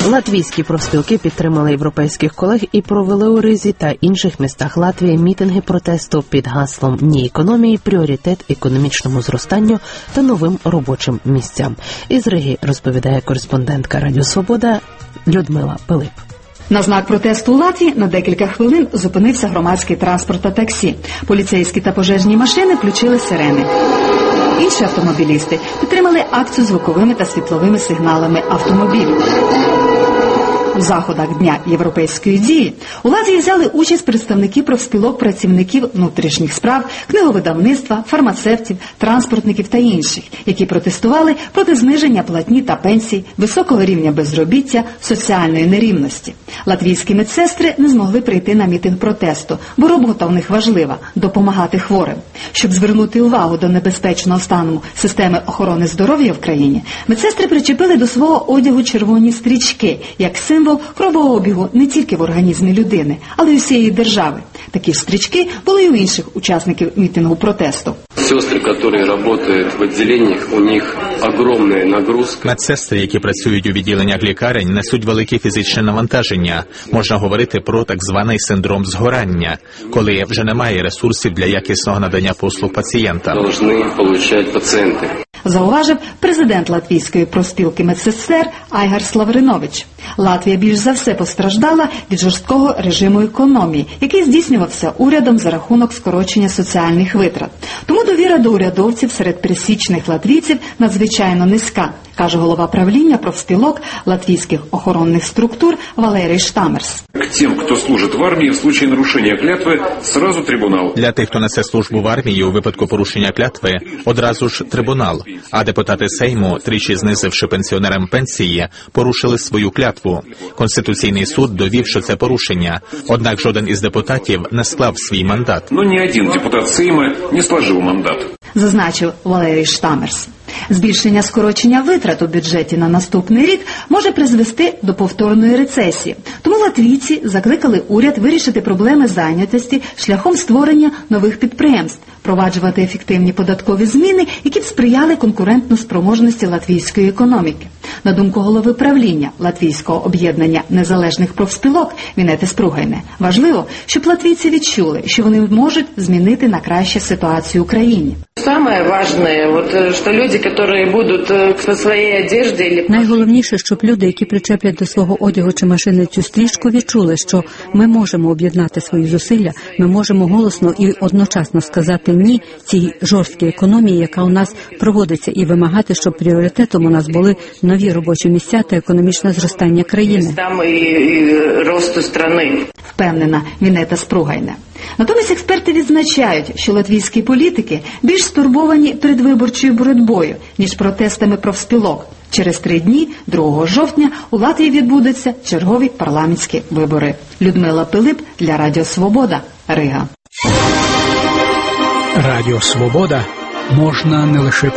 Латвійські профспілки підтримали європейських колег і провели у Ризі та інших містах Латвії мітинги протесту під гаслом «Ні економії, пріоритет економічному зростанню та новим робочим місцям». Із Риги розповідає кореспондентка Радіо Свобода Людмила Пилип. На знак протесту у Латвії на декілька хвилин зупинився громадський транспорт та таксі. Поліцейські та пожежні машини включили сирени. Інші автомобілісти підтримали акцію звуковими та світловими сигналами автомобілів. У заходах Дня європейської дії у Латвії взяли участь представники профспілок працівників внутрішніх справ, книговидавництва, фармацевтів, транспортників та інших, які протестували проти зниження платні та пенсій, високого рівня безробіття, соціальної нерівності. Латвійські медсестри не змогли прийти на мітинг протесту, бо робота у них важлива – допомагати хворим. Щоб звернути увагу до небезпечного стану системи охорони здоров'я в країні, медсестри причепили до свого одягу червоні стрічки, як символ кровообігу не тільки в організмі людини, але й усієї держави. Такі ж стрічки були й у інших учасників мітингу протесту. Сестри, які працюють в відділеннях, у них огромна нагрузка. Медсестри, які працюють у відділеннях лікарень, несуть велике фізичне навантаження. Можна говорити про так званий синдром згорання, коли вже немає ресурсів для якісного надання послуг пацієнтам. Повинні отримати пацієнти. Зауважив президент Латвійської профспілки медсестер Айгар Славринович. Латвія більш за все постраждала від жорсткого режиму економії, який здійснювався урядом за рахунок скорочення соціальних витрат. Тому довіра до урядовців серед пересічних латвійців надзвичайно низька, каже голова правління профспілок латвійських охоронних структур Валерій Штамерс. Тим, хто служить в армії, в случае нарушення клятви, сразу трибунал. Для тих, хто несе службу в армії, у випадку порушення клятви, одразу ж трибунал. А депутати Сейму, тричі знизивши пенсіонерам пенсії, порушили свою клятву. Конституційний суд довів, що це порушення. Однак жоден із депутатів не склав свій мандат. Но ні один депутат Сейма не сложив мандат. Зазначив Валерій Штамерс. Збільшення скорочення витрат у бюджеті на наступний рік може призвести до повторної рецесії. Тому латвійці закликали уряд вирішити проблеми зайнятості шляхом створення нових підприємств, впроваджувати ефективні податкові зміни, які б сприяли конкурентно-спроможності латвійської економіки. На думку голови правління Латвійського об'єднання незалежних профспілок Вінети Спругайне, важливо, щоб латвійці відчули, що вони можуть змінити на краще ситуацію в країні. Найголовніше, щоб люди, які причеплять до свого одягу чи машини цю стрічку, відчули, що ми можемо об'єднати свої зусилля, ми можемо голосно і одночасно сказати «ні» цій жорсткій економії, яка у нас проводиться, і вимагати, щоб пріоритетом у нас були нові робочі місця та економічне зростання країни. Впевнена Вінета Спругайне. Натомість експерти відзначають, що латвійські політики більш стурбовані передвиборчою боротьбою, ніж протестами профспілок. Через 3 дні, 2 жовтня, у Латвії відбудуться чергові парламентські вибори. Людмила Пилип для Радіо Свобода, Рига. Радіо Свобода можна не лише